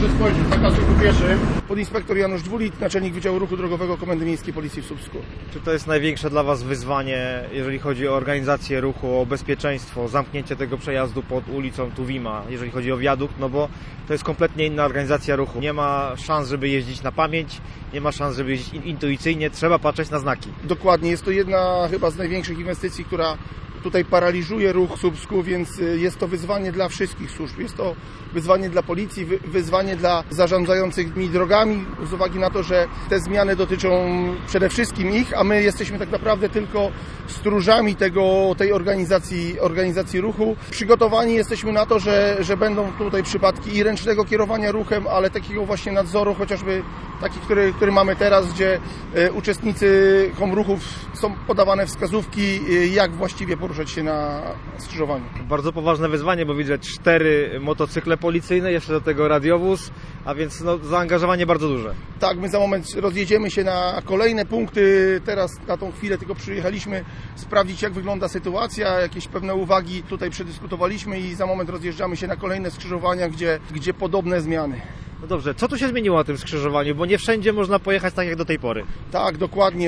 proszę spojrzeć, zakaz ruchu pieszych. Podinspektor Janusz Dwulit, naczelnik Wydziału Ruchu Drogowego Komendy Miejskiej Policji w Słupsku. Czy to jest największe dla Was wyzwanie, jeżeli chodzi o organizację ruchu, o bezpieczeństwo, zamknięcie tego przejazdu pod ulicą Tuwima, jeżeli chodzi o wiadukt, no bo to jest kompletnie inna organizacja ruchu. Nie ma szans, żeby jeździć na pamięć, nie ma szans, żeby jeździć intuicyjnie, trzeba patrzeć na znaki. Dokładnie, jest to jedna chyba z największych inwestycji, która tutaj paraliżuje ruch w Słupsku, więc jest to wyzwanie dla wszystkich służb. Jest to wyzwanie dla policji, wyzwanie dla zarządzających tymi drogami, z uwagi na to, że te zmiany dotyczą przede wszystkim ich, a my jesteśmy tak naprawdę tylko stróżami tej organizacji ruchu. Przygotowani jesteśmy na to, że będą tutaj przypadki i ręcznego kierowania ruchem, ale takiego właśnie nadzoru, chociażby taki, który mamy teraz, gdzie uczestnicy ruchów są podawane wskazówki, jak właściwie poruszać się na skrzyżowaniu. Bardzo poważne wyzwanie, bo widzę 4 motocykle policyjne, jeszcze do tego radiowóz, a więc zaangażowanie bardzo duże. Tak, my za moment rozjedziemy się na kolejne punkty. Teraz na tą chwilę tylko przyjechaliśmy sprawdzić, jak wygląda sytuacja, jakieś pewne uwagi tutaj przedyskutowaliśmy i za moment rozjeżdżamy się na kolejne skrzyżowania, gdzie podobne zmiany. No dobrze, co tu się zmieniło na tym skrzyżowaniu, bo nie wszędzie można pojechać tak jak do tej pory. Tak, dokładnie.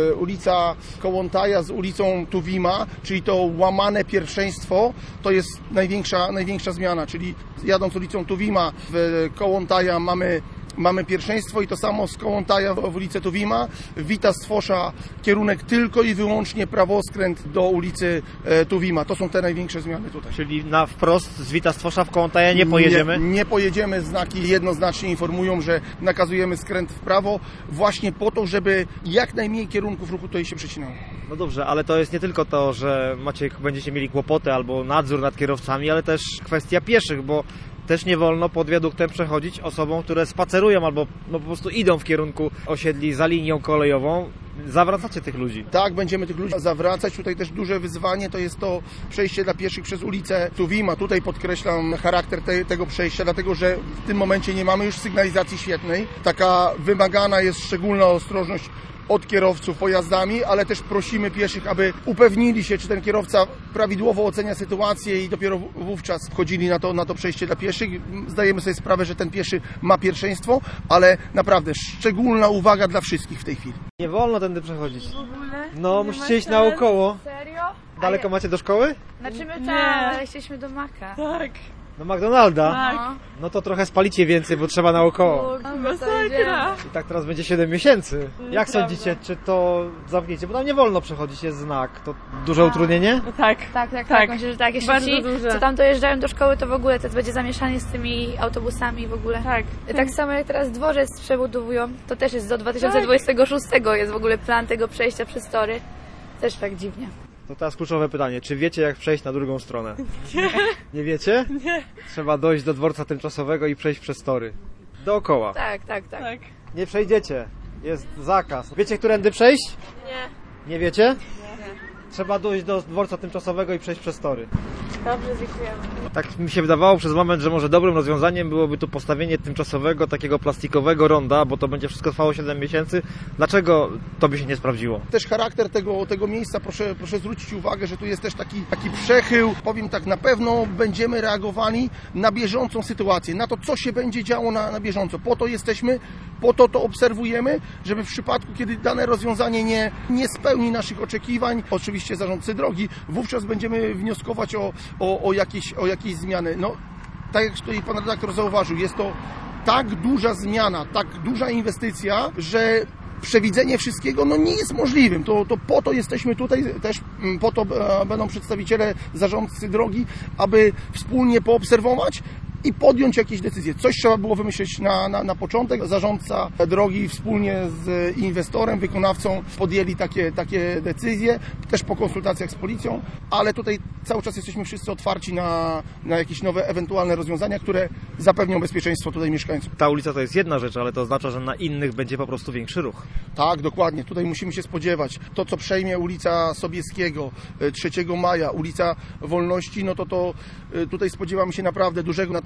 Ulica Kołłątaja z ulicą Tuwima, czyli to łamane pierwszeństwo, to jest największa zmiana, czyli jadąc ulicą Tuwima w Kołłątaja mamy pierwszeństwo i to samo z Kołłątaja w ulicę Tuwima. Wita Stwosza kierunek tylko i wyłącznie prawoskręt do ulicy Tuwima. To są te największe zmiany tutaj. Czyli na wprost z Wita Stwosza w Kołłątaja nie pojedziemy? Nie pojedziemy. Znaki jednoznacznie informują, że nakazujemy skręt w prawo właśnie po to, żeby jak najmniej kierunków ruchu tutaj się przecinało. No dobrze, ale to jest nie tylko to, że będziecie mieli kłopoty albo nadzór nad kierowcami, ale też kwestia pieszych, bo też nie wolno pod wiaduktem przechodzić osobom, które spacerują albo po prostu idą w kierunku osiedli za linią kolejową. Zawracacie tych ludzi. Tak, będziemy tych ludzi zawracać. Tutaj też duże wyzwanie to jest to przejście dla pieszych przez ulicę Tuwima. Tutaj podkreślam charakter tego przejścia, dlatego że w tym momencie nie mamy już sygnalizacji świetnej. Taka wymagana jest szczególna ostrożność od kierowców pojazdami, ale też prosimy pieszych, aby upewnili się, czy ten kierowca prawidłowo ocenia sytuację i dopiero wówczas wchodzili na to przejście dla pieszych. Zdajemy sobie sprawę, że ten pieszy ma pierwszeństwo, ale naprawdę szczególna uwaga dla wszystkich w tej chwili. Nie wolno tędy przechodzić. W ogóle? No, musicie iść naokoło. Serio? Daleko macie do szkoły? Znaczy my Nie. tam, ale chcieliśmy do Maka. Tak. Do McDonalda? Tak. No to trochę spalicie więcej, bo trzeba naokoło. Masakra. I tak teraz będzie 7 miesięcy. Jak Nieprawda. sądzicie, czy to zamknięcie? Bo tam nie wolno przechodzić, jest znak. To duże utrudnienie? Tak. Tak. Myślę, że tak. Jeśli Bardzo ci, duże. co tam dojeżdżają do szkoły, to w ogóle to będzie zamieszanie z tymi autobusami w ogóle. Tak. Tak samo jak teraz dworzec przebudowują, to też jest do 2026 jest w ogóle plan tego przejścia przez tory. Też tak dziwnie. To teraz kluczowe pytanie. Czy wiecie, jak przejść na drugą stronę? Nie wiecie? Nie. Trzeba dojść do dworca tymczasowego i przejść przez tory. Dookoła. Tak. Tak. Nie przejdziecie. Jest zakaz. Wiecie, którędy przejść? Nie. Nie wiecie? Trzeba dojść do dworca tymczasowego i przejść przez tory. Dobrze, dziękujemy. Tak mi się wydawało przez moment, że może dobrym rozwiązaniem byłoby tu postawienie tymczasowego, takiego plastikowego ronda, bo to będzie wszystko trwało 7 miesięcy. Dlaczego to by się nie sprawdziło? Też charakter tego miejsca, proszę zwrócić uwagę, że tu jest też taki przechył. Powiem tak, na pewno będziemy reagowali na bieżącą sytuację, na to, co się będzie działo na bieżąco. Po to jesteśmy, po to obserwujemy, żeby w przypadku, kiedy dane rozwiązanie nie spełni naszych oczekiwań, oczywiście zarządcy drogi, wówczas będziemy wnioskować o jakieś zmiany. No, tak jak tutaj pan redaktor zauważył, jest to tak duża zmiana, tak duża inwestycja, że przewidzenie wszystkiego nie jest możliwym. To po to jesteśmy tutaj, też po to będą przedstawiciele zarządcy drogi, aby wspólnie poobserwować i podjąć jakieś decyzje. Coś trzeba było wymyśleć na początek. Zarządca drogi wspólnie z inwestorem, wykonawcą podjęli takie decyzje, też po konsultacjach z policją, ale tutaj cały czas jesteśmy wszyscy otwarci na jakieś nowe, ewentualne rozwiązania, które zapewnią bezpieczeństwo tutaj mieszkańców. Ta ulica to jest jedna rzecz, ale to oznacza, że na innych będzie po prostu większy ruch. Tak, dokładnie. Tutaj musimy się spodziewać. To, co przejmie ulica Sobieskiego, 3 Maja, ulica Wolności, to tutaj spodziewamy się naprawdę dużego natężenia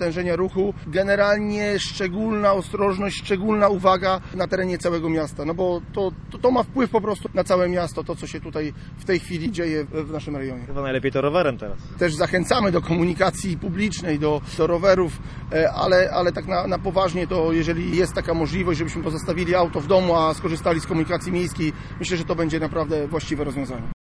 natężenia ruchu. Generalnie szczególna ostrożność, szczególna uwaga na terenie całego miasta, no bo to ma wpływ po prostu na całe miasto, to co się tutaj w tej chwili dzieje w naszym rejonie. Chyba najlepiej to rowerem teraz. Też zachęcamy do komunikacji publicznej, do rowerów, ale tak na poważnie to jeżeli jest taka możliwość, żebyśmy pozostawili auto w domu, a skorzystali z komunikacji miejskiej, myślę, że to będzie naprawdę właściwe rozwiązanie.